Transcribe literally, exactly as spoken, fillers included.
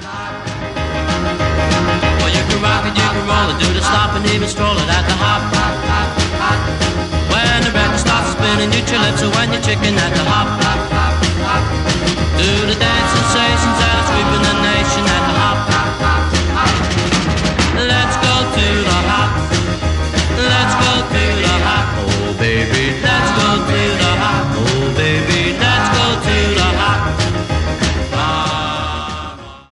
Well, you can rock it, you can roll it, do the stop and even stroll it at the hop. When the record starts spinning, you your lips when you're chicken at the hop. Do the dance sensations that are sweeping